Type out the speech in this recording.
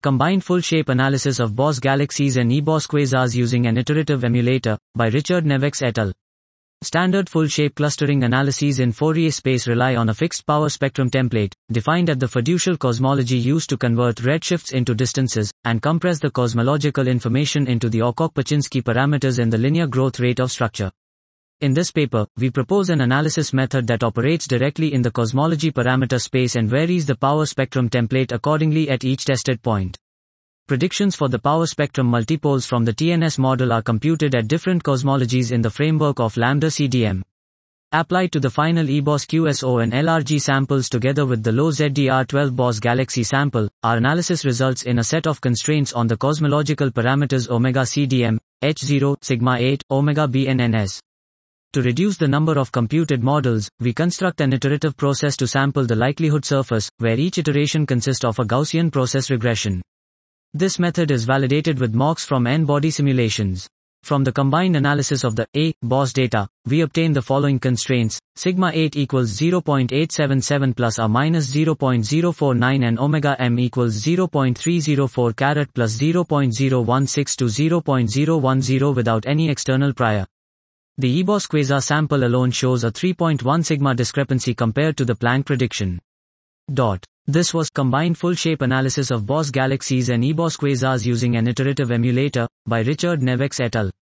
Combined full-shape analysis of Bose galaxies and eBose quasars using an iterative emulator, by Richard Nevex et al. Standard full-shape clustering analyses in Fourier space rely on a fixed power spectrum template, defined at the fiducial cosmology used to convert redshifts into distances, and compress the cosmological information into the Okhok-Paczynski parameters in the linear growth rate of structure. In this paper, we propose an analysis method that operates directly in the cosmology parameter space and varies the power spectrum template accordingly at each tested point. Predictions for the power spectrum multipoles from the TNS model are computed at different cosmologies in the framework of lambda CDM. Applied to the final eBose QSO and LRG samples together with the low ZDR12 Bose galaxy sample, our analysis results in a set of constraints on the cosmological parameters omega CDM, H0, sigma 8, omega BNNS. To reduce the number of computed models, we construct an iterative process to sample the likelihood surface, where each iteration consists of a Gaussian process regression. This method is validated with mocks from n-body simulations. From the combined analysis of the Bose data, we obtain the following constraints: sigma 8 equals 0.877 plus or minus 0.049 and omega m equals 0.304 carat plus 0.016 to 0.010 without any external prior. The eBose quasar sample alone shows a 3.1 sigma discrepancy compared to the Planck prediction. This was Combined Full-Shape Analysis of Bose Galaxies and eBose Quasars using an Iterative Emulator, by Richard Nevex et al.